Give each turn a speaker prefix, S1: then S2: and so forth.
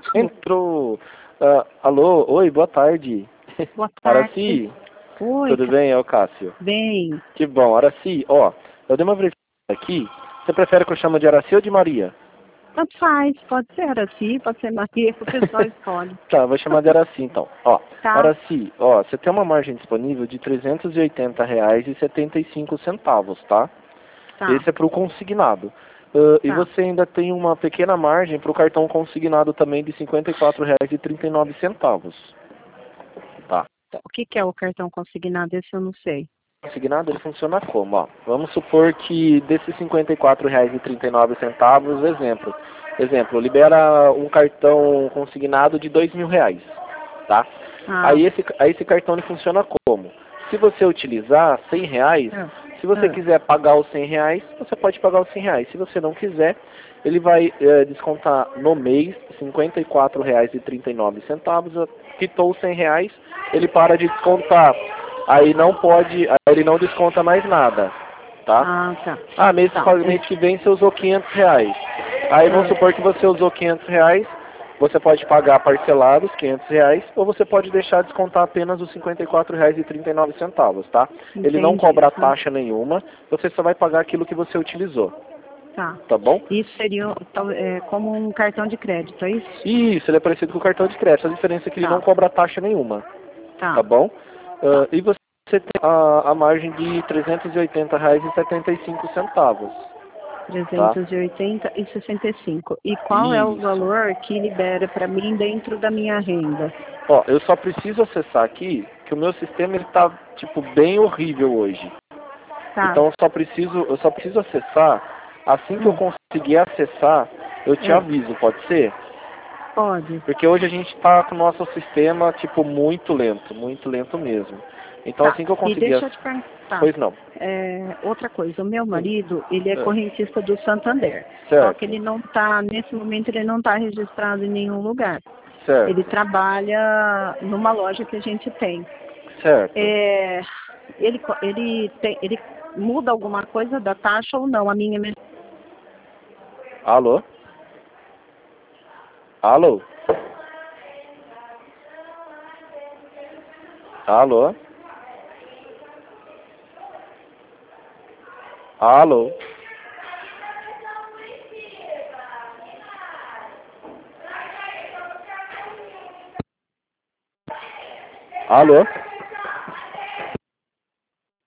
S1: Entrou. Alô, oi, boa tarde.
S2: Boa tarde.
S1: Araci,
S2: Oi,
S1: tudo bem? É o Cássio.
S2: bem.
S1: Que bom, Araci, ó, eu dei uma verificada aqui. Você prefere que eu chame de Araci ou de Maria?
S2: Tanto faz, pode ser Araci, pode ser Maria, o pessoal escolhe.
S1: Tá, vou chamar de Araci então. Ó,
S2: Tá,
S1: Araci, ó, você tem uma margem disponível de R$ 380,75, tá?
S2: tá,
S1: Esse é para o consignado. E
S2: tá.
S1: você ainda tem uma pequena margem para o cartão consignado também de R$ 54,39. Tá.
S2: O que que é o cartão consignado? Esse eu não sei.
S1: Consignado ele funciona como? Ó, vamos supor que desses R$ 54,39, exemplo, libera um cartão consignado de R$ 2.000, tá?
S2: Ah,
S1: Aí esse cartão ele funciona como? Se você utilizar R$ 100,
S2: ah,
S1: se você
S2: ah,
S1: quiser pagar os R$ 100, você pode pagar os R$ 100. Se você não quiser, ele vai descontar no mês R$ 54,39. Quitou os R$ 100, ele para de descontar. Aí não pode, aí ele não desconta mais nada, tá?
S2: tá.
S1: Ah, mês
S2: Tá,
S1: que vem você usou R$ 500. Aí vamos
S2: ah,
S1: supor que você usou R$ 500, você pode pagar parcelados R$ 500, ou você pode deixar descontar apenas os R$ 54,39, tá? Ele não
S2: entendi.
S1: cobra
S2: Ah,
S1: taxa nenhuma, você só vai pagar aquilo que você utilizou,
S2: tá.
S1: tá bom?
S2: Isso seria como um cartão de crédito, é isso?
S1: Isso, ele é parecido com o cartão de crédito, a diferença é que ele não
S2: Tá,
S1: cobra taxa nenhuma, tá
S2: tá,
S1: bom?
S2: tá.
S1: E você tem a margem de R$ 380,75, tá?
S2: 380,65. E qual é o
S1: Isso.
S2: valor que libera para mim dentro da minha renda?
S1: Ó, eu só preciso acessar aqui, que o meu sistema ele tá, tipo, bem horrível hoje.
S2: Tá.
S1: Então eu só preciso acessar. Assim que eu
S2: Hum,
S1: conseguir acessar, eu te
S2: é,
S1: aviso, pode ser?
S2: pode.
S1: Porque hoje a gente tá com o nosso sistema, tipo, muito lento mesmo. Então
S2: Tá.
S1: assim que eu
S2: E
S1: conseguir.
S2: deixa eu te perguntar.
S1: Pois não.
S2: Outra coisa, o meu
S1: Hum,
S2: marido, ele é
S1: é,
S2: correntista do Santander. Só que
S1: certo,
S2: ele não tá, nesse momento, ele não está registrado em nenhum lugar. Ele
S1: certo,
S2: trabalha numa loja que a gente tem.
S1: certo.
S2: É, ele muda alguma coisa da taxa ou não? A minha é
S1: Alô? Alô? Alô? Alô? Alô?